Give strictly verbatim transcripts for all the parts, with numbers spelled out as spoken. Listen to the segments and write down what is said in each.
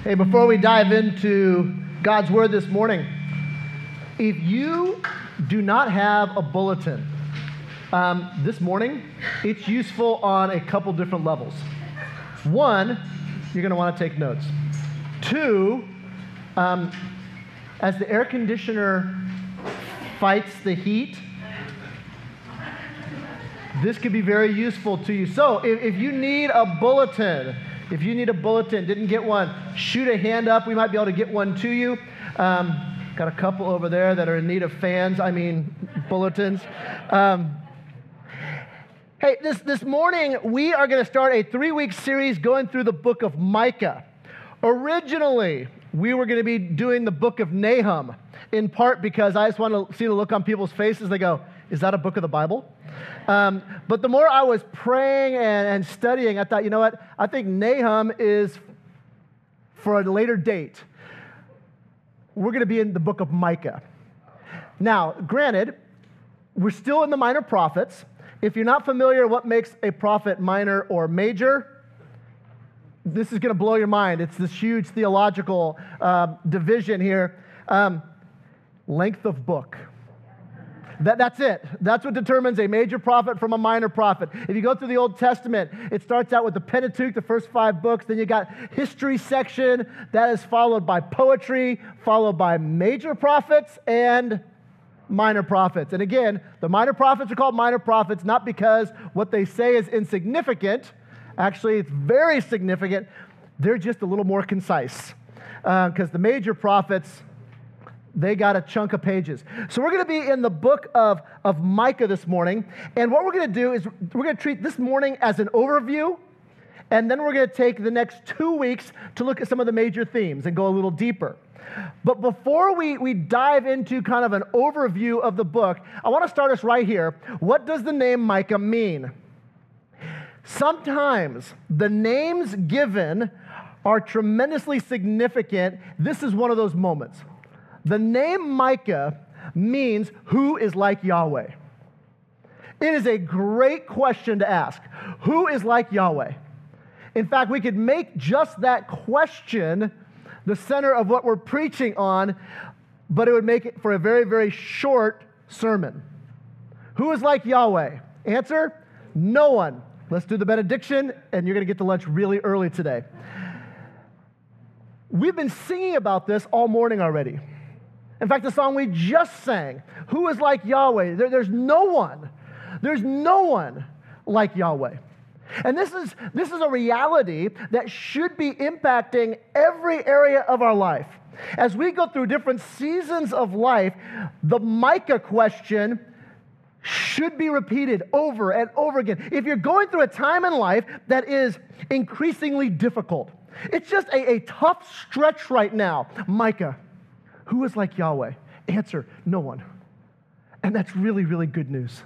Hey, before we dive into God's Word this morning, if you do not have a bulletin, um, this morning, it's useful on a couple different levels. One, you're going to want to take notes. Two, um, as the air conditioner fights the heat, this could be very useful to you. So if, if you need a bulletin, if you need a bulletin, didn't get one, shoot a hand up. We might be able to get one to you. Um, got a couple over there that are in need of fans, I mean bulletins. Um, hey, this, this morning we are going to start a three-week series going through the book of Micah. Originally, we were going to be doing the book of Nahum, in part because I just want to see the look on people's faces. They go, is that a book of the Bible? Um, but the more I was praying and, and studying, I thought, you know what? I think Nahum is for a later date. We're going to be in the book of Micah. Now, granted, we're still in the minor prophets. If you're not familiar what makes a prophet minor or major, this is going to blow your mind. It's this huge theological uh, division here. Um, length of book. That, that's it. That's what determines a major prophet from a minor prophet. If you go through the Old Testament, it starts out with the Pentateuch, the first five books. Then you got history section. That is followed by poetry, followed by major prophets and minor prophets. And again, the minor prophets are called minor prophets not because what they say is insignificant. Actually, it's very significant. They're just a little more concise. Because uh, the major prophets, they got a chunk of pages. So we're going to be in the book of, of Micah this morning. And what we're going to do is we're going to treat this morning as an overview. And then we're going to take the next two weeks to look at some of the major themes and go a little deeper. But before we, we dive into kind of an overview of the book, I want to start us right here. What does the name Micah mean? Sometimes the names given are tremendously significant. This is one of those moments. The name Micah means who is like Yahweh. It is a great question to ask. Who is like Yahweh? In fact, we could make just that question the center of what we're preaching on, but it would make it for a very, very short sermon. Who is like Yahweh? Answer, no one. Let's do the benediction, and you're going to get to lunch really early today. We've been singing about this all morning already. In fact, the song we just sang, who is like Yahweh? There, there's no one. There's no one like Yahweh. And this is, this is a reality that should be impacting every area of our life. As we go through different seasons of life, the Micah question should be repeated over and over again. If you're going through a time in life that is increasingly difficult, it's just a, a tough stretch right now, Micah, who is like Yahweh? Answer, no one. And that's really, really good news.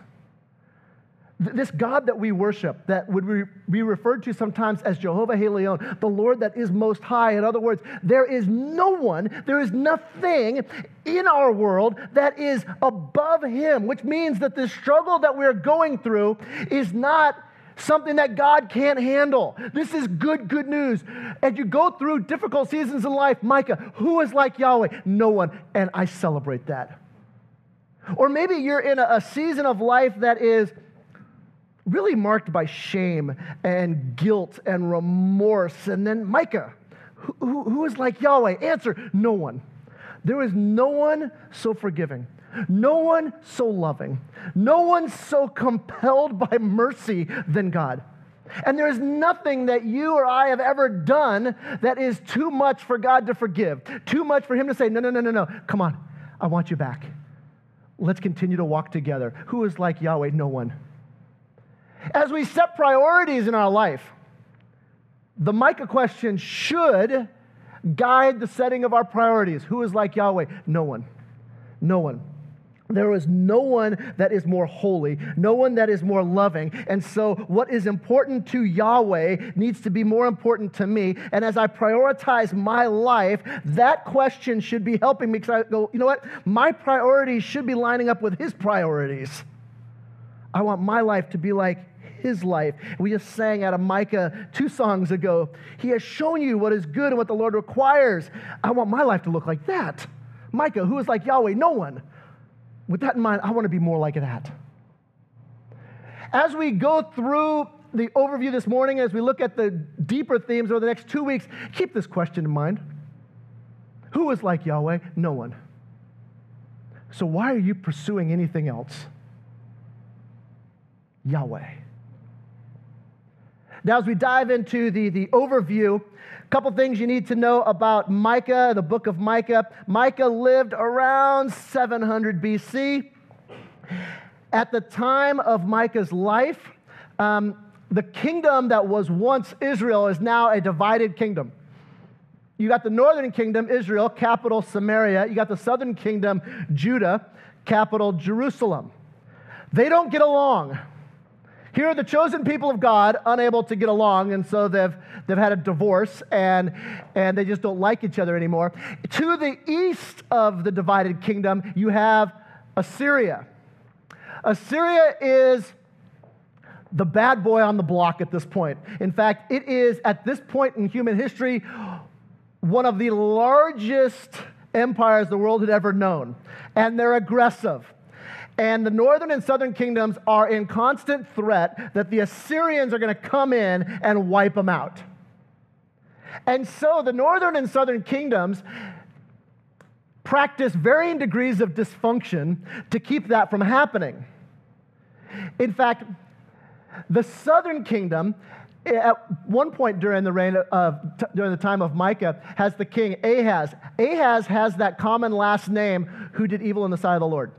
This God that we worship, that would be referred to sometimes as Jehovah Haleon, the Lord that is most high. In other words, there is no one, there is nothing in our world that is above Him, which means that the struggle that we're going through is not something that God can't handle. This is good, good news. As you go through difficult seasons in life, Micah, who is like Yahweh? No one, and I celebrate that. Or maybe you're in a, a season of life that is really marked by shame and guilt and remorse. And then Micah, who, who, who is like Yahweh? Answer, no one. There is no one so forgiving. No one so loving. No one so compelled by mercy than God. And there is nothing that you or I have ever done that is too much for God to forgive. Too much for Him to say, no, no, no, no, no. Come on, I want you back. Let's continue to walk together. Who is like Yahweh? No one. As we set priorities in our life, the Micah question should guide the setting of our priorities. Who is like Yahweh? No one. No one. There is no one that is more holy, no one that is more loving. And so what is important to Yahweh needs to be more important to me. And as I prioritize my life, that question should be helping me because I go, you know what? My priorities should be lining up with His priorities. I want my life to be like his life. We just sang out of Micah two songs ago. He has shown you what is good and what the Lord requires. I want my life to look like that. Micah, who is like Yahweh? No one. With that in mind, I want to be more like that. As we go through the overview this morning, as we look at the deeper themes over the next two weeks, keep this question in mind. Who is like Yahweh? No one. So why are you pursuing anything else? Yahweh. Now, as we dive into the, the overview, a couple things you need to know about Micah, the book of Micah. Micah lived around seven hundred B C. At the time of Micah's life, um, the kingdom that was once Israel is now a divided kingdom. You got the northern kingdom, Israel, capital Samaria. You got the southern kingdom, Judah, capital Jerusalem. They don't get along. Here are the chosen people of God, unable to get along, and so they've, they've had a divorce, and, and they just don't like each other anymore. To the east of the divided kingdom, you have Assyria. Assyria is the bad boy on the block at this point. In fact, it is, at this point in human history, one of the largest empires the world had ever known. And they're aggressive. And the northern and southern kingdoms are in constant threat that the Assyrians are going to come in and wipe them out. And so the northern and southern kingdoms practice varying degrees of dysfunction to keep that from happening. In fact, the southern kingdom, at one point during the reign of during the time of Micah, has the king Ahaz. Ahaz has that common last name, who did evil in the sight of the Lord.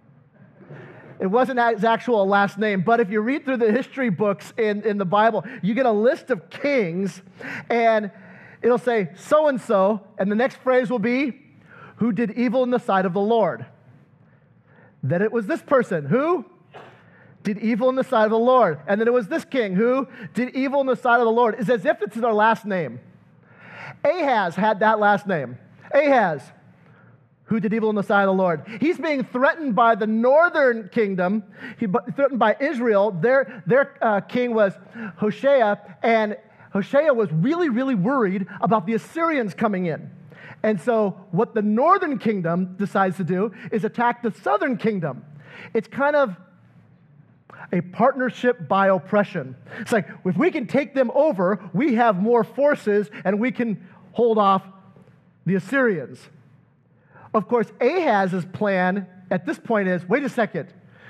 It wasn't his actual last name, but if you read through the history books in, in the Bible, you get a list of kings, and it'll say so-and-so, and the next phrase will be, who did evil in the sight of the Lord. Then it was this person, who did evil in the sight of the Lord. And then it was this king, who did evil in the sight of the Lord. It's as if it's their last name. Ahaz had that last name. Ahaz, who did evil in the sight of the Lord. He's being threatened by the northern kingdom, he, threatened by Israel. Their, their uh, king was Hoshea, and Hoshea was really, really worried about the Assyrians coming in. And so what the northern kingdom decides to do is attack the southern kingdom. It's kind of a partnership by oppression. It's like, if we can take them over, we have more forces, and we can hold off the Assyrians. Of course, Ahaz's plan at this point is, wait a second,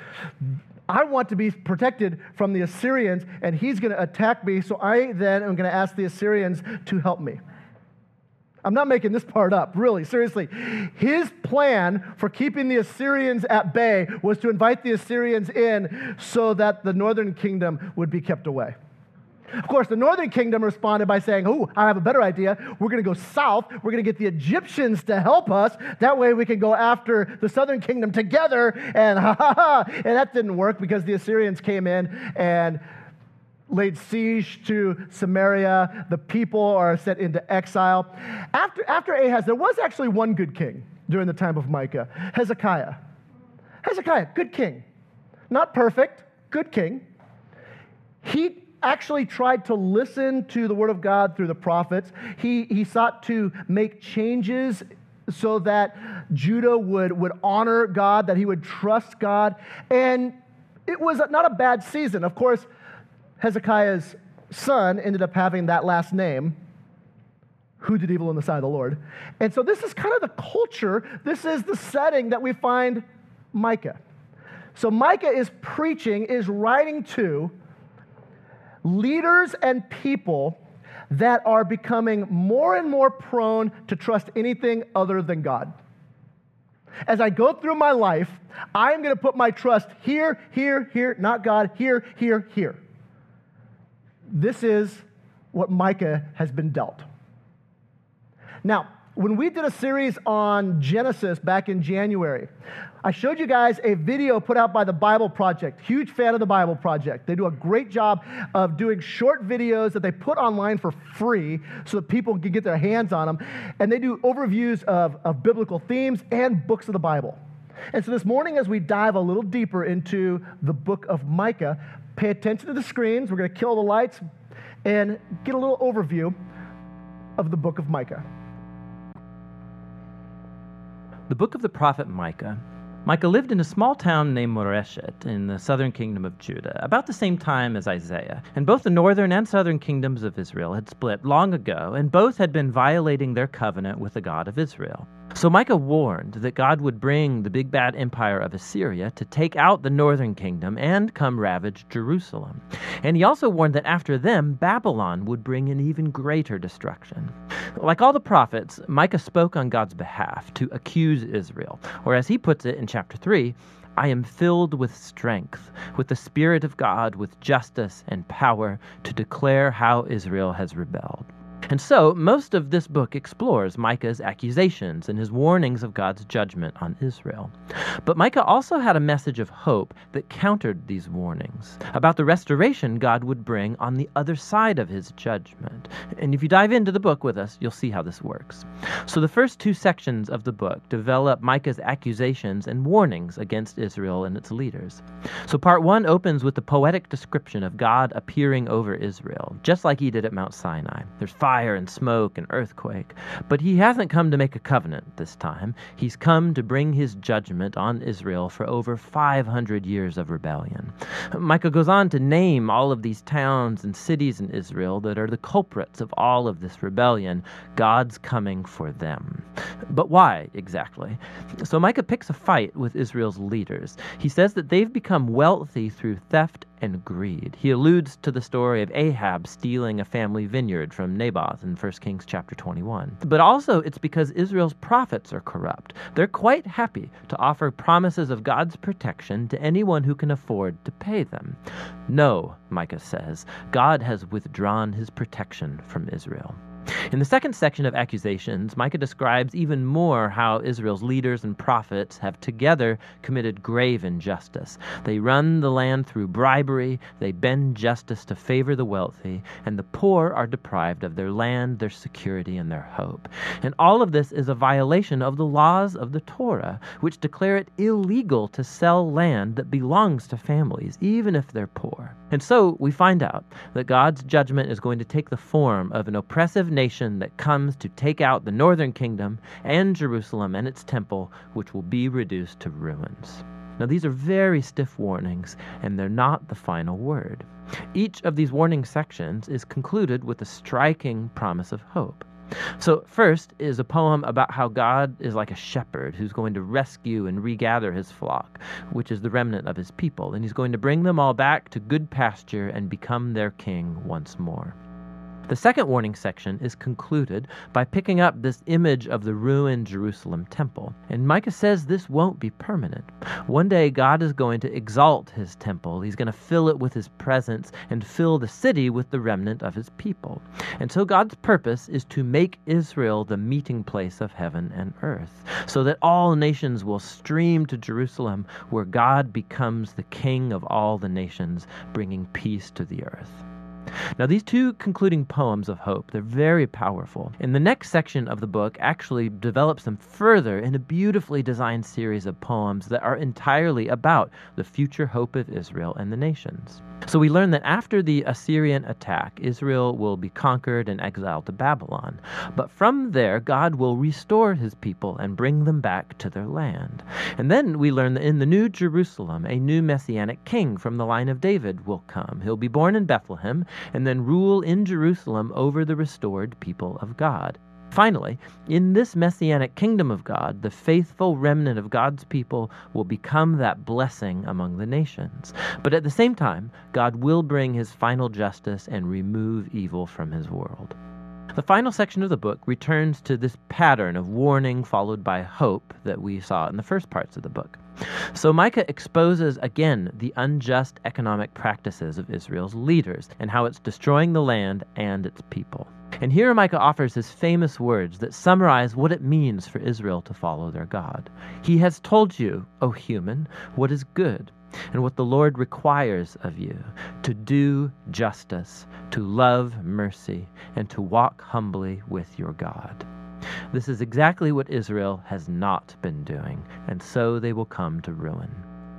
I want to be protected from the Assyrians, and he's going to attack me, so I then am going to ask the Assyrians to help me. I'm not making this part up, really, seriously. His plan for keeping the Assyrians at bay was to invite the Assyrians in so that the northern kingdom would be kept away. Of course, the northern kingdom responded by saying, oh, I have a better idea. We're going to go south. We're going to get the Egyptians to help us. That way we can go after the southern kingdom together. And ha ha ha. And that didn't work because the Assyrians came in and laid siege to Samaria. The people are sent into exile. After, after Ahaz, there was actually one good king during the time of Micah, Hezekiah. Hezekiah, good king. Not perfect, good king. He actually tried to listen to the word of God through the prophets. He, he sought to make changes so that Judah would, would honor God, that he would trust God. And it was not a bad season. Of course, Hezekiah's son ended up having that last name, who did evil in the sight of the Lord. And so this is kind of the culture, this is the setting that we find Micah. So Micah is preaching, is writing to leaders and people that are becoming more and more prone to trust anything other than God. As I go through my life, I'm going to put my trust here, here, here, not God, here, here, here. This is what Micah has been dealt. Now, when we did a series on Genesis back in January, I showed you guys a video put out by the Bible Project. Huge fan of the Bible Project. They do a great job of doing short videos that they put online for free so that people can get their hands on them. And they do overviews of, of biblical themes and books of the Bible. And so this morning, as we dive a little deeper into the book of Micah, pay attention to the screens. We're going to kill the lights and get a little overview of the book of Micah. The book of the prophet Micah. Micah lived in a small town named Moreshet in the southern kingdom of Judah, about the same time as Isaiah. And both the northern and southern kingdoms of Israel had split long ago, and both had been violating their covenant with the God of Israel. So Micah warned that God would bring the big bad empire of Assyria to take out the northern kingdom and come ravage Jerusalem. And he also warned that after them, Babylon would bring an even greater destruction. Like all the prophets, Micah spoke on God's behalf to accuse Israel, or as he puts it in chapter three, I am filled with strength, with the Spirit of God, with justice and power to declare how Israel has rebelled. And so, most of this book explores Micah's accusations and his warnings of God's judgment on Israel. But Micah also had a message of hope that countered these warnings, about the restoration God would bring on the other side of his judgment. And if you dive into the book with us, you'll see how this works. So the first two sections of the book develop Micah's accusations and warnings against Israel and its leaders. So part one opens with the poetic description of God appearing over Israel, just like he did at Mount Sinai. There's fire and smoke and earthquake. But he hasn't come to make a covenant this time. He's come to bring his judgment on Israel for over five hundred years of rebellion. Micah goes on to name all of these towns and cities in Israel that are the culprits of all of this rebellion. God's coming for them. But why exactly? So Micah picks a fight with Israel's leaders. He says that they've become wealthy through theft and greed. He alludes to the story of Ahab stealing a family vineyard from Naboth in First Kings chapter twenty-one. But also it's because Israel's prophets are corrupt. They're quite happy to offer promises of God's protection to anyone who can afford to pay them. No, Micah says, God has withdrawn his protection from Israel. In the second section of accusations, Micah describes even more how Israel's leaders and prophets have together committed grave injustice. They run the land through bribery, they bend justice to favor the wealthy, and the poor are deprived of their land, their security, and their hope. And all of this is a violation of the laws of the Torah, which declare it illegal to sell land that belongs to families, even if they're poor. And so we find out that God's judgment is going to take the form of an oppressive nation that comes to take out the northern kingdom and Jerusalem and its temple, which will be reduced to ruins. Now, these are very stiff warnings, and they're not the final word. Each of these warning sections is concluded with a striking promise of hope. So first is a poem about how God is like a shepherd who's going to rescue and regather his flock, which is the remnant of his people, and he's going to bring them all back to good pasture and become their king once more. The second warning section is concluded by picking up this image of the ruined Jerusalem temple. And Micah says this won't be permanent. One day God is going to exalt his temple. He's going to fill it with his presence and fill the city with the remnant of his people. And so God's purpose is to make Israel the meeting place of heaven and earth, so that all nations will stream to Jerusalem, where God becomes the king of all the nations, bringing peace to the earth. Now, these two concluding poems of hope, they're very powerful. And the next section of the book actually develops them further in a beautifully designed series of poems that are entirely about the future hope of Israel and the nations. So we learn that after the Assyrian attack, Israel will be conquered and exiled to Babylon. But from there, God will restore his people and bring them back to their land. And then we learn that in the New Jerusalem, a new messianic king from the line of David will come. He'll be born in Bethlehem and then rule in Jerusalem over the restored people of God. Finally, in this messianic kingdom of God, the faithful remnant of God's people will become that blessing among the nations. But at the same time, God will bring his final justice and remove evil from his world. The final section of the book returns to this pattern of warning followed by hope that we saw in the first parts of the book. So Micah exposes again the unjust economic practices of Israel's leaders and how it's destroying the land and its people. And here Micah offers his famous words that summarize what it means for Israel to follow their God. He has told you, O human, what is good and what the Lord requires of you, to do justice, to love mercy, and to walk humbly with your God. This is exactly what Israel has not been doing, and so they will come to ruin.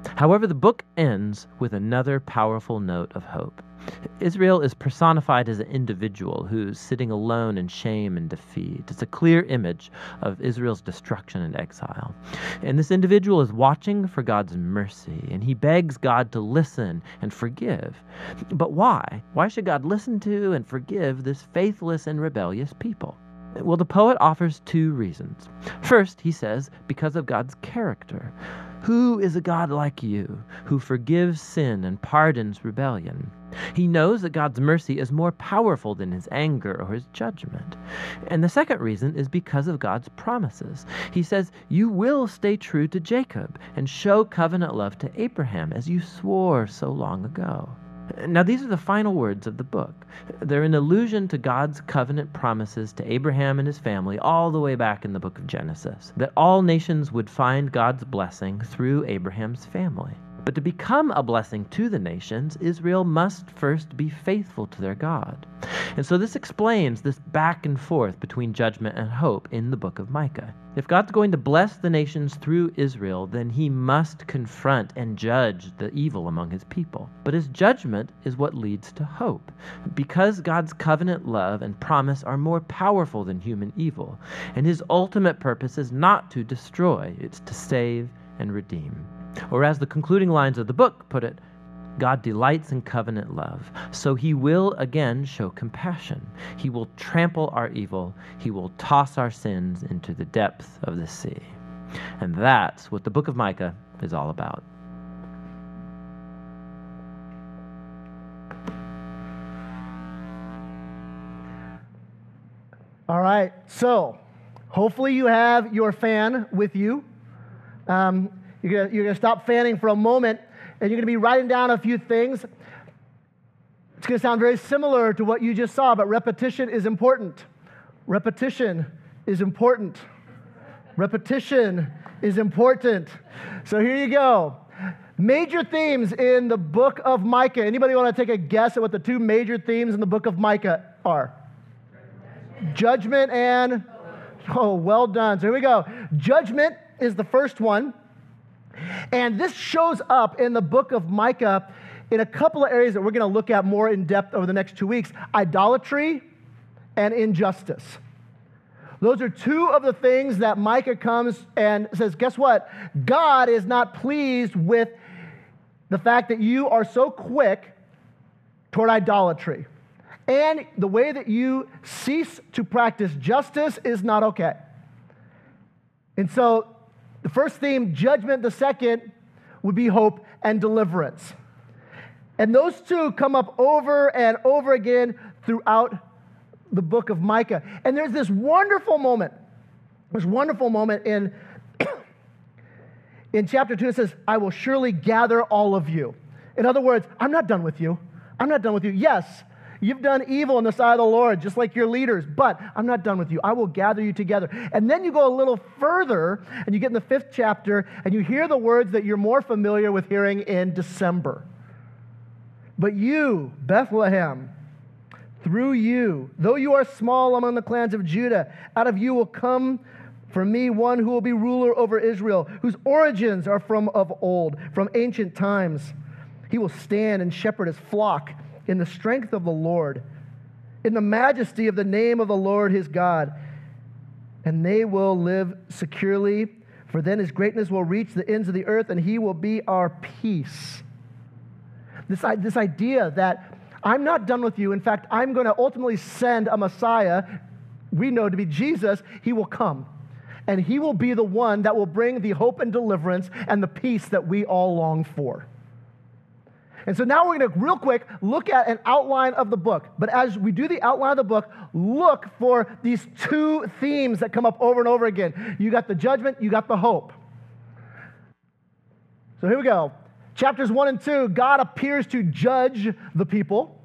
However, the book ends with another powerful note of hope. Israel is personified as an individual who's sitting alone in shame and defeat. It's a clear image of Israel's destruction and exile. And this individual is watching for God's mercy, and he begs God to listen and forgive. But why? Why should God listen to and forgive this faithless and rebellious people? Well, the poet offers two reasons. First, he says, because of God's character. Who is a God like you, who forgives sin and pardons rebellion? He knows that God's mercy is more powerful than his anger or his judgment. And the second reason is because of God's promises. He says, you will stay true to Jacob and show covenant love to Abraham as you swore so long ago. Now, these are the final words of the book. They're an allusion to God's covenant promises to Abraham and his family all the way back in the book of Genesis, that all nations would find God's blessing through Abraham's family. But to become a blessing to the nations, Israel must first be faithful to their God. And so this explains this back and forth between judgment and hope in the book of Micah. If God's going to bless the nations through Israel, then he must confront and judge the evil among his people. But his judgment is what leads to hope. Because God's covenant love and promise are more powerful than human evil, and his ultimate purpose is not to destroy, it's to save and redeem. Or as the concluding lines of the book put it, God delights in covenant love, so he will again show compassion. He will trample our evil. He will toss our sins into the depth of the sea. And that's what the book of Micah is all about. All right, so hopefully you have your fan with you. Um, You're going you're gonna stop fanning for a moment, and you're going to be writing down a few things. It's going to sound very similar to what you just saw, but repetition is important. Repetition is important. Repetition is important. So here you go. Major themes in the book of Micah. Anybody want to take a guess at what the two major themes in the book of Micah are? Judgment and, oh, well done. So here we go. Judgment is the first one. And this shows up in the book of Micah in a couple of areas that we're going to look at more in depth over the next two weeks. Idolatry and injustice. Those are two of the things that Micah comes and says, guess what? God is not pleased with the fact that you are so quick toward idolatry. And the way that you cease to practice justice is not okay. And so the first theme, judgment. The second would be hope and deliverance. And those two come up over and over again throughout the book of Micah. And there's this wonderful moment, this wonderful moment in, in chapter two. It says, I will surely gather all of you. In other words, I'm not done with you. I'm not done with you. Yes, you've done evil in the sight of the Lord, just like your leaders, but I'm not done with you. I will gather you together. And then you go a little further, and you get in the fifth chapter, and you hear the words that you're more familiar with hearing in December. But you, Bethlehem, through you, though you are small among the clans of Judah, out of you will come for me one who will be ruler over Israel, whose origins are from of old, from ancient times. He will stand and shepherd his flock in the strength of the Lord, in the majesty of the name of the Lord his God. And they will live securely, for then his greatness will reach the ends of the earth, and he will be our peace. This, this idea that I'm not done with you. In fact, I'm going to ultimately send a Messiah, we know to be Jesus. He will come, and he will be the one that will bring the hope and deliverance and the peace that we all long for. And so now we're going to, real quick, look at an outline of the book. But as we do the outline of the book, look for these two themes that come up over and over again. You got the judgment, you got the hope. So here we go. Chapters one and two, God appears to judge the people.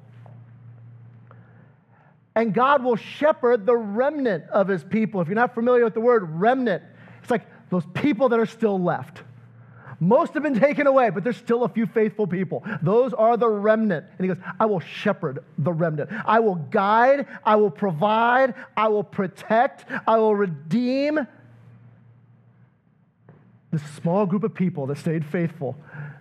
And God will shepherd the remnant of his people. If you're not familiar with the word remnant, it's like those people that are still left. Most have been taken away, but there's still a few faithful people. Those are the remnant. And he goes, I will shepherd the remnant. I will guide, I will provide, I will protect, I will redeem this small group of people that stayed faithful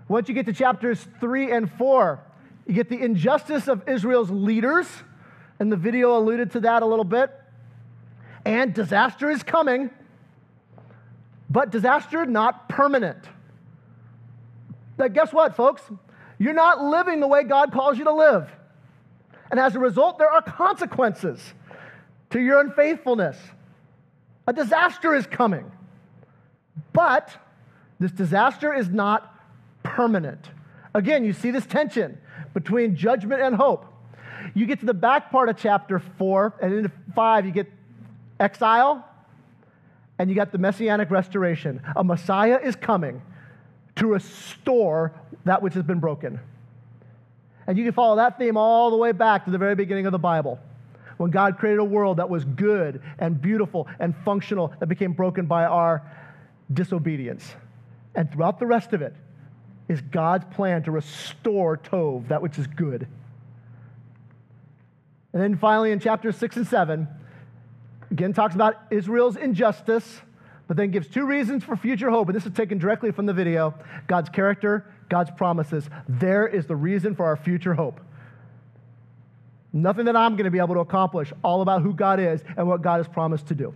Once you get to chapters three and four, you get the injustice of Israel's leaders, and the video alluded to that a little bit. And disaster is coming, but disaster not permanent. But guess what, folks? You're not living the way God calls you to live. And as a result, there are consequences to your unfaithfulness. A disaster is coming. But this disaster is not permanent. Again, you see this tension between judgment and hope. You get to the back part of chapter four, and into five, you get exile, and you got the messianic restoration. A Messiah is coming to restore that which has been broken. And you can follow that theme all the way back to the very beginning of the Bible, when God created a world that was good and beautiful and functional, that became broken by our disobedience. And throughout the rest of it is God's plan to restore Tov, that which is good. And then finally in chapters six and seven, again talks about Israel's injustice, but then gives two reasons for future hope. And this is taken directly from the video. God's character, God's promises. There is the reason for our future hope. Nothing that I'm going to be able to accomplish, all about who God is and what God has promised to do.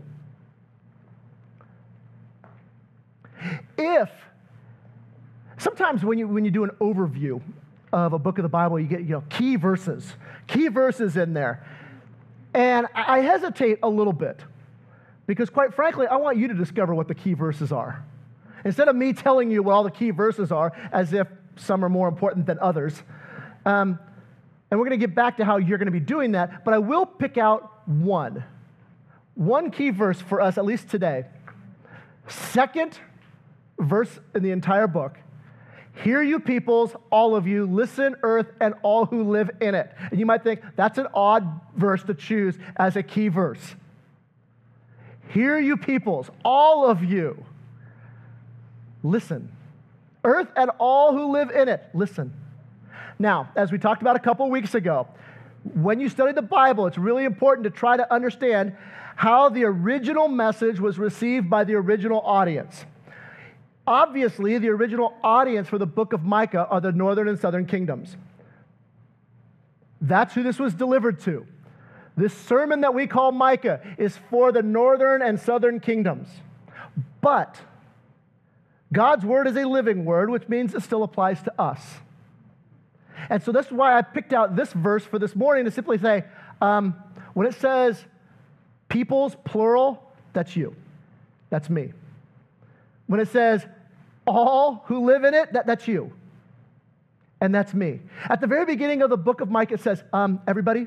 If, sometimes when you, when you do an overview of a book of the Bible, you get, you know, key verses, key verses in there. And I hesitate a little bit because, quite frankly, I want you to discover what the key verses are. Instead of me telling you what all the key verses are, as if some are more important than others. Um, and we're going to get back to how you're going to be doing that, but I will pick out one. One key verse for us, at least today. Second verse in the entire book. Hear you peoples, all of you, listen earth and all who live in it. And you might think that's an odd verse to choose as a key verse. Hear you peoples, all of you, listen. Earth and all who live in it, listen. Now, as we talked about a couple weeks ago, when you study the Bible, it's really important to try to understand how the original message was received by the original audience. Obviously, the original audience for the book of Micah are the northern and southern kingdoms. That's who this was delivered to. This sermon that we call Micah is for the northern and southern kingdoms. But God's word is a living word, which means it still applies to us. And so that's why I picked out this verse for this morning to simply say, um, when it says peoples, plural, that's you. That's me. When it says all who live in it, that, that's you. And that's me. At the very beginning of the book of Micah, it says, um, everybody,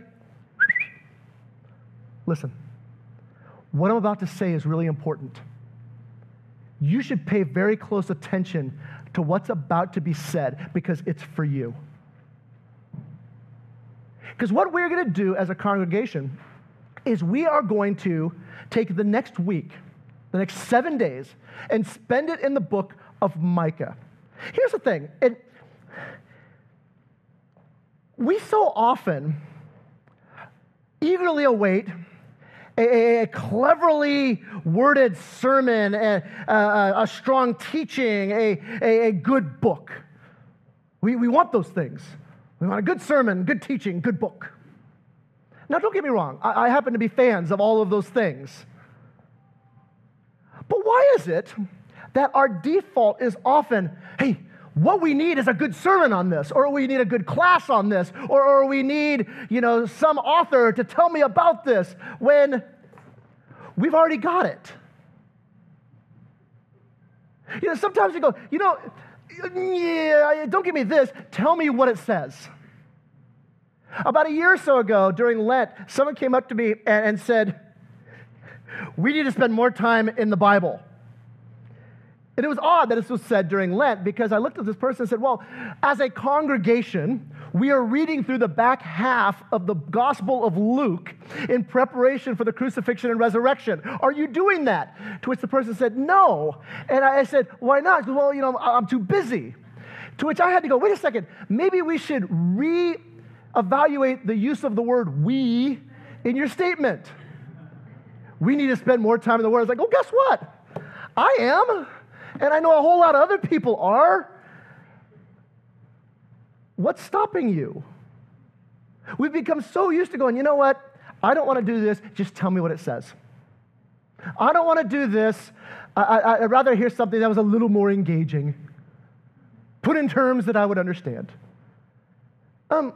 listen. What I'm about to say is really important. You should pay very close attention to what's about to be said because it's for you. Because what we're going to do as a congregation is we are going to take the next week, the next seven days, and spend it in the book of Micah. Here's the thing. And we so often eagerly await a, a cleverly worded sermon, a, a, a strong teaching, a, a, a good book. We, we want those things. We want a good sermon, good teaching, good book. Now, don't get me wrong. I, I happen to be fans of all of those things. But why is it that our default is often, hey, what we need is a good sermon on this, or we need a good class on this, or, or we need, you know, some author to tell me about this, when we've already got it. You know, sometimes you go, you know, yeah, don't give me this, tell me what it says. About a year or so ago, during Lent, someone came up to me and, and said, we need to spend more time in the Bible. And it was odd that this was said during Lent because I looked at this person and said, well, as a congregation, we are reading through the back half of the Gospel of Luke in preparation for the crucifixion and resurrection. Are you doing that? To which the person said, no. And I said, why not? He said, well, you know, I'm too busy. To which I had to go, wait a second, maybe we should re-evaluate the use of the word we in your statement. We need to spend more time in the Word. I was like, oh, guess what? I am. And I know a whole lot of other people are. What's stopping you? We've become so used to going, you know what? I don't want to do this. Just tell me what it says. I don't want to do this. I, I, I'd rather hear something that was a little more engaging, put in terms that I would understand. Um,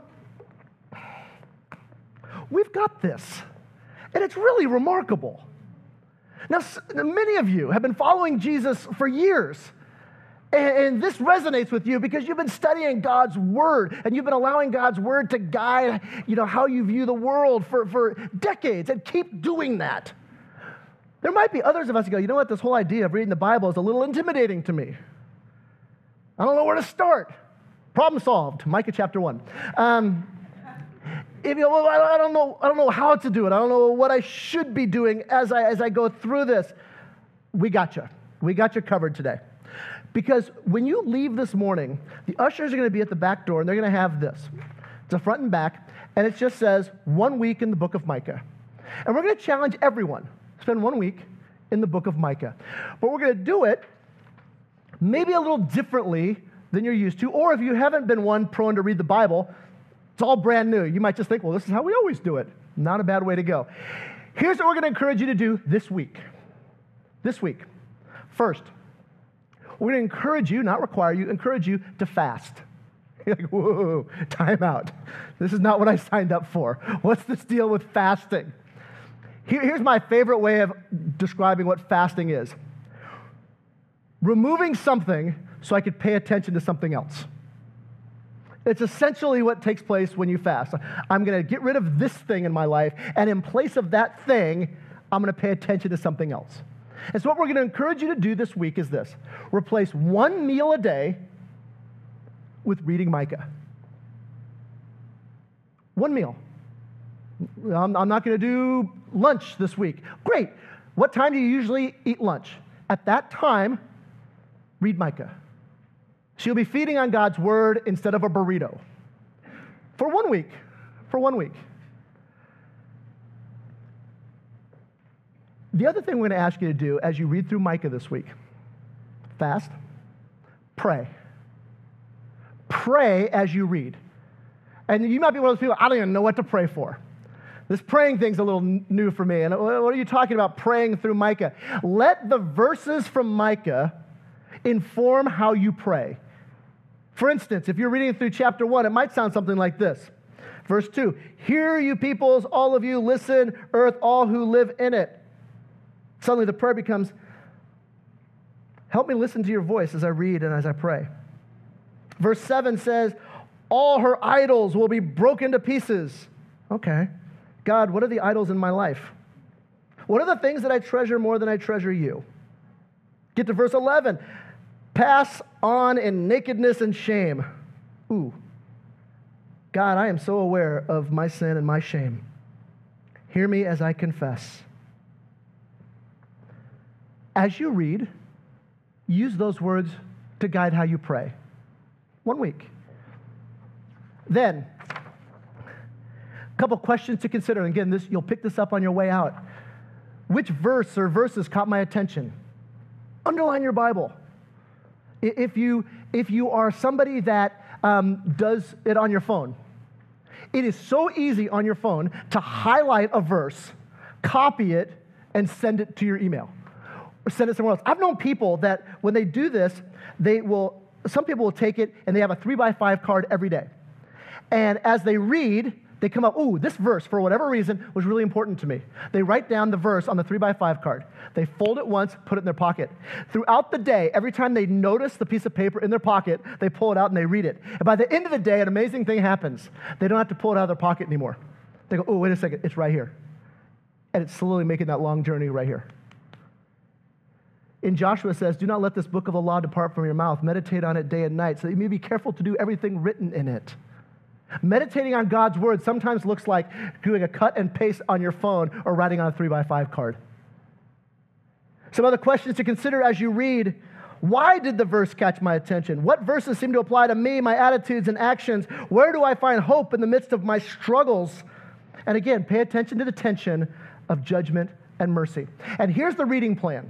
we've got this, and it's really remarkable. Now, many of you have been following Jesus for years, and, and this resonates with you because you've been studying God's Word, and you've been allowing God's Word to guide, you know, how you view the world for, for decades, and keep doing that. There might be others of us who go, you know what, this whole idea of reading the Bible is a little intimidating to me. I don't know where to start. Problem solved, Micah chapter one. Um, If you go, well, I don't know, I don't know how to do it. I don't know what I should be doing as I as I go through this. We got you. We got you covered today. Because when you leave this morning, the ushers are going to be at the back door, and they're going to have this. It's a front and back, and it just says one week in the book of Micah. And we're going to challenge everyone. Spend one week in the book of Micah. But we're going to do it maybe a little differently than you're used to. Or if you haven't been one prone to read the Bible, it's all brand new. You might just think, well, this is how we always do it. Not a bad way to go. Here's what we're going to encourage you to do this week. This week. First, we're going to encourage you, not require you, encourage you to fast. You're like, whoa, time out. This is not what I signed up for. What's this deal with fasting? Here, here's my favorite way of describing what fasting is. Removing something so I could pay attention to something else. It's essentially what takes place when you fast. I'm going to get rid of this thing in my life, and in place of that thing, I'm going to pay attention to something else. And so what we're going to encourage you to do this week is this. Replace one meal a day with reading Micah. One meal. I'm, I'm not going to do lunch this week. Great. What time do you usually eat lunch? At that time, read Micah. She'll be feeding on God's word instead of a burrito. For one week. For one week. The other thing we're going to ask you to do as you read through Micah this week, fast, pray. Pray as you read. And you might be one of those people, I don't even know what to pray for. This praying thing's a little new for me. And what are you talking about praying through Micah? Let the verses from Micah inform how you pray. For instance, if you're reading through chapter one, it might sound something like this. Verse two, hear you peoples, all of you, listen, earth, all who live in it. Suddenly the prayer becomes, help me listen to your voice as I read and as I pray. Verse seven says, all her idols will be broken to pieces. Okay. God, what are the idols in my life? What are the things that I treasure more than I treasure you? Get to verse eleven. Pass on in nakedness and shame. Ooh. God, I am so aware of my sin and my shame. Hear me as I confess. As you read, use those words to guide how you pray. One week. Then, a couple questions to consider. Again, this you'll pick this up on your way out. Which verse or verses caught my attention? Underline your Bible. If you, if you are somebody that um, does it on your phone, it is so easy on your phone to highlight a verse, copy it, and send it to your email. Or send it somewhere else. I've known people that when they do this, they will, some people will take it and they have a three by five card every day. And as they read, they come up, ooh, this verse, for whatever reason, was really important to me. They write down the verse on the three by five card. They fold it once, put it in their pocket. Throughout the day, every time they notice the piece of paper in their pocket, they pull it out and they read it. And by the end of the day, an amazing thing happens. They don't have to pull it out of their pocket anymore. They go, oh, wait a second, it's right here. And it's slowly making that long journey right here. In Joshua it says, do not let this book of the law depart from your mouth. Meditate on it day and night, so that you may be careful to do everything written in it. Meditating on God's word sometimes looks like doing a cut and paste on your phone or writing on a three by five card. Some other questions to consider as you read. Why did the verse catch my attention? What verses seem to apply to me, my attitudes and actions? Where do I find hope in the midst of my struggles? And again, pay attention to the tension of judgment and mercy. And here's the reading plan.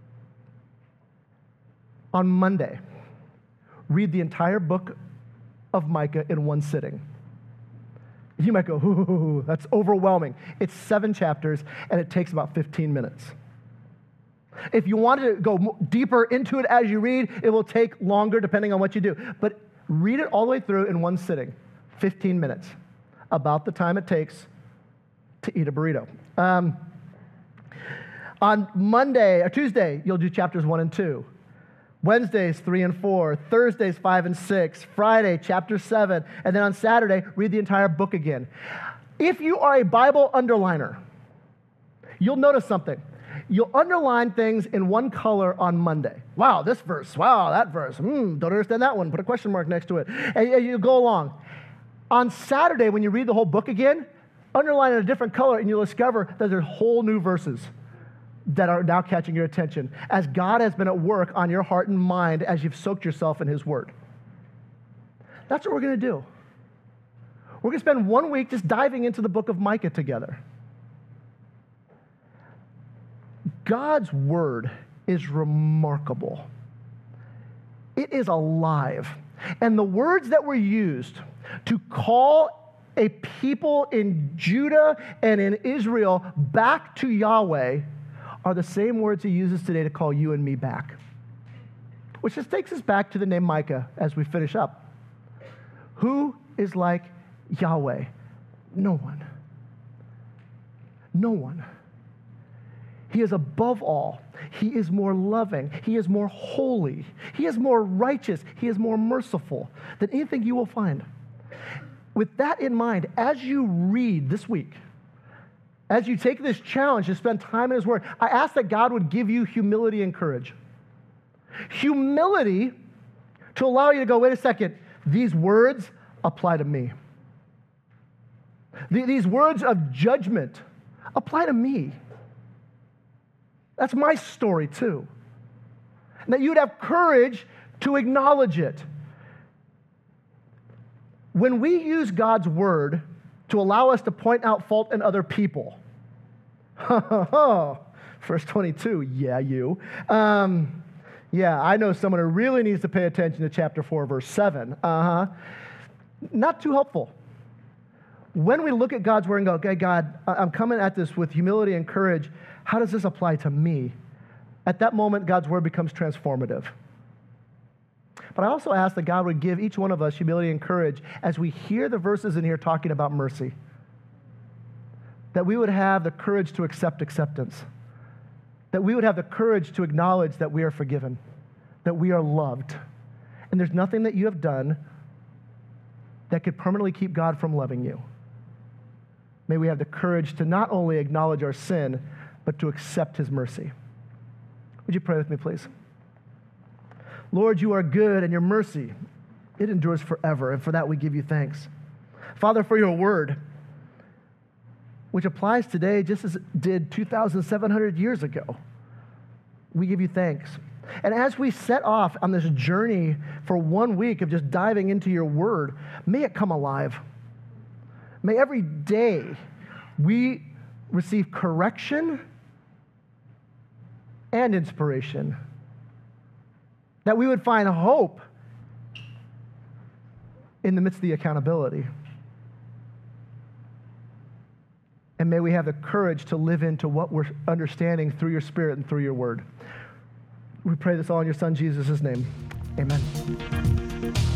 On Monday, read the entire book of Micah in one sitting. You might go, ooh, that's overwhelming. It's seven chapters, and it takes about fifteen minutes. If you wanted to go deeper into it as you read, it will take longer depending on what you do. But read it all the way through in one sitting, fifteen minutes, about the time it takes to eat a burrito. Um, on Monday or Tuesday, you'll do chapters one and two. Wednesdays, three and four. Thursdays, five and six. Friday, chapter seven. And then on Saturday, read the entire book again. If you are a Bible underliner, you'll notice something. You'll underline things in one color on Monday. Wow, this verse. Wow, that verse. Hmm, don't understand that one. Put a question mark next to it. And, and you go along. On Saturday, when you read the whole book again, underline in a different color, and you'll discover that there's whole new verses that are now catching your attention as God has been at work on your heart and mind as you've soaked yourself in His Word. That's what we're going to do. We're going to spend one week just diving into the book of Micah together. God's Word is remarkable. It is alive. And the words that were used to call a people in Judah and in Israel back to Yahweh are the same words He uses today to call you and me back. Which just takes us back to the name Micah as we finish up. Who is like Yahweh? No one. No one. He is above all. He is more loving. He is more holy. He is more righteous. He is more merciful than anything you will find. With that in mind, as you read this week, as you take this challenge to spend time in His Word, I ask that God would give you humility and courage. Humility to allow you to go, wait a second, these words apply to me. These words of judgment apply to me. That's my story too. And that you would have courage to acknowledge it. When we use God's Word to allow us to point out fault in other people, verse twenty-two, yeah, you. Um, yeah, I know someone who really needs to pay attention to chapter four, verse seven. Uh-huh. Not too helpful. When we look at God's Word and go, okay, God, I'm coming at this with humility and courage, how does this apply to me? At that moment, God's Word becomes transformative. But I also ask that God would give each one of us humility and courage as we hear the verses in here talking about mercy. That we would have the courage to accept acceptance. That we would have the courage to acknowledge that we are forgiven. That we are loved. And there's nothing that you have done that could permanently keep God from loving you. May we have the courage to not only acknowledge our sin, but to accept His mercy. Would you pray with me, please? Lord, you are good, and your mercy, it endures forever, and for that we give you thanks. Father, for your word, which applies today just as it did two thousand seven hundred years ago, we give you thanks. And as we set off on this journey for one week of just diving into your word, may it come alive. May every day we receive correction and inspiration. That we would find hope in the midst of the accountability. And may we have the courage to live into what we're understanding through your Spirit and through your word. We pray this all in your Son, Jesus' name. Amen.